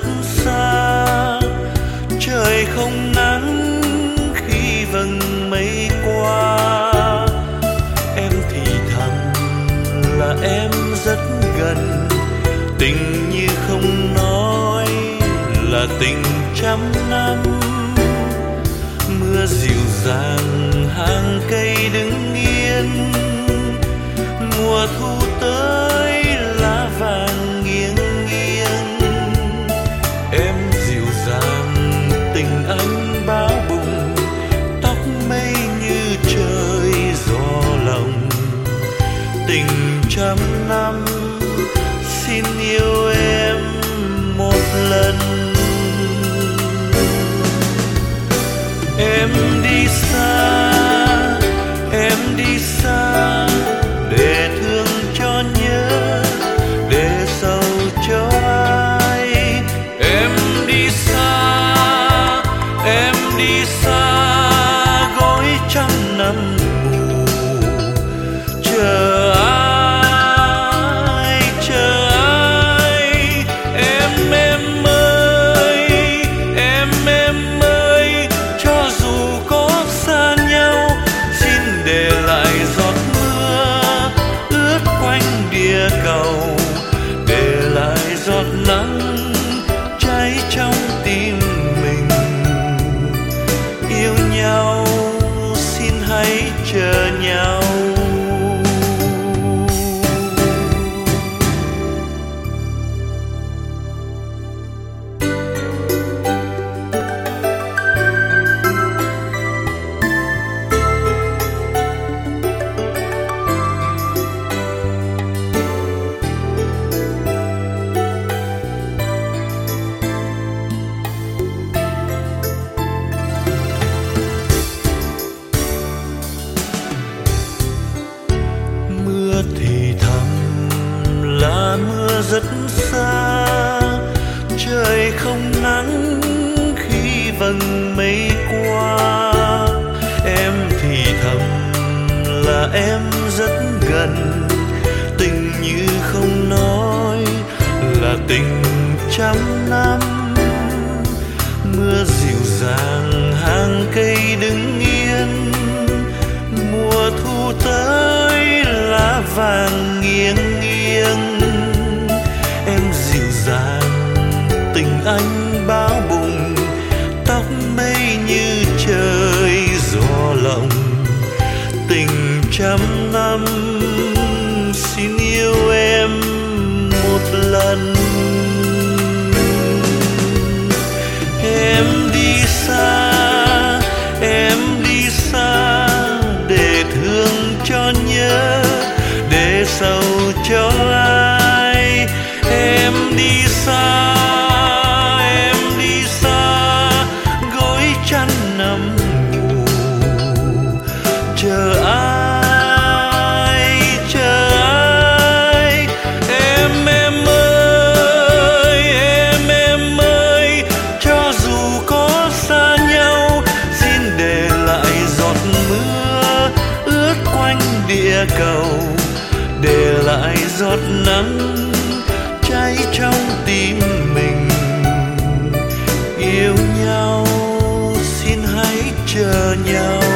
xa. Trời không nắng khi vầng mây qua. Em thì thầm là em rất gần, tình như không nói là tình trăm năm. Mưa dịu dàng hàng cây đứng yên, mùa thu tới lá vàng nghiêng nghiêng. Em dịu dàng tình anh bão bùng, tóc mây như trời gió lòng. Tình trăm năm xin yêu em một lần. Em đi xa, em đi xa, để thương cho nhớ, để sầu cho ai. Em đi xa, em đi xa, gối trăm năm mù. Chờ ai, chờ ai. Em ơi, em ơi, cho dù có xa nhau, xin để lại giọt mưa ướt quanh địa cầu, để lại giọt nắng cháy trong tim mình. Yêu nhau xin hãy chờ nhau. Mưa thì thầm là mưa rất xa. Trời không nắng khi vầng mây qua. Em thì thầm là em rất gần, tình như không nói là tình trăm năm. Mưa dịu dàng hàng cây đứng yên, mùa thu tới lá vàng nghiêng nghiêng. Em dịu dàng tình anh bão bùng, tóc mây như trời gió lòng. Tình trăm năm xin yêu em một lần. Em đi xa, em đi xa, để thương cho nhớ, để sầu cho ai. Em đi xa, em đi xa, gối chăn nằm ngủ. Chờ ai, chờ ai. Em ơi, em ơi, cho dù có xa nhau, xin để lại giọt mưa ướt quanh địa cầu, để lại giọt nắng cháy trong tim mình. Yêu nhau xin hãy chờ nhau.